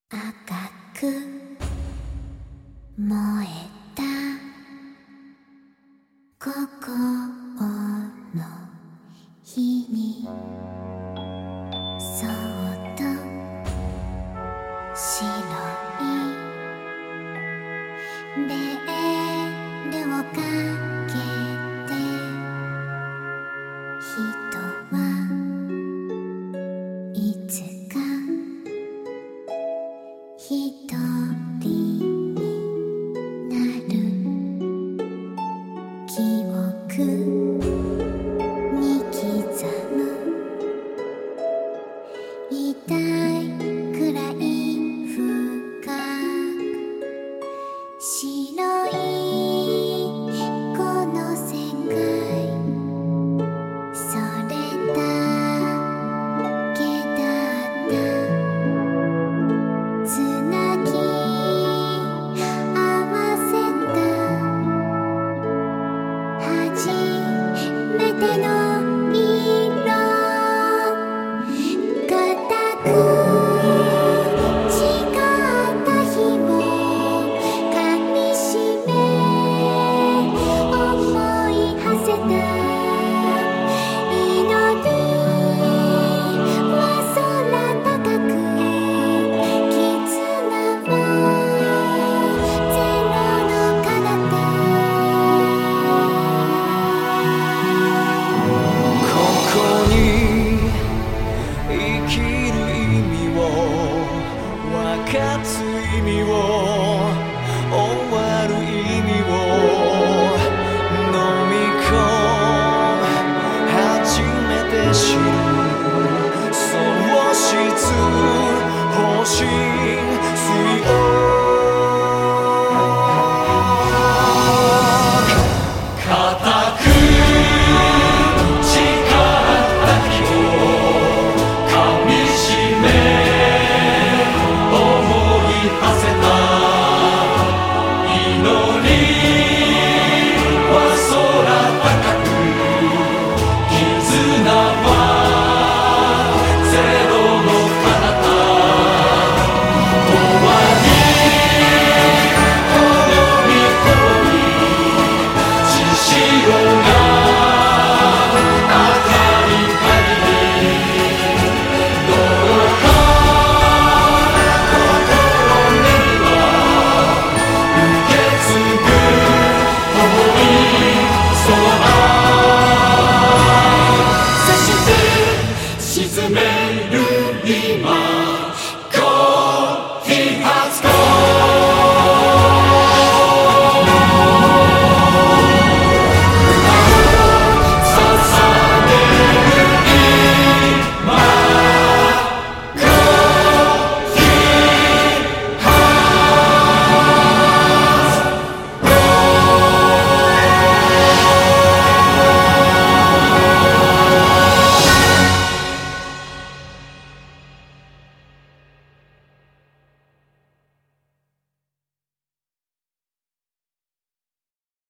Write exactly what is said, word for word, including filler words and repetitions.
赤く燃えた心の火にそっと白いベールをかけて人はいつか一人になる記憶に刻む痛いくらい深く白いこの世界それだけだったつなぎ合わせた初めての色固く誓った日を噛みしめ思い馳せた祈りは空高く絆はゼロの彼方ここに生きる意味を分かつ意味を終わる意味を飲み込む初めて知る喪失星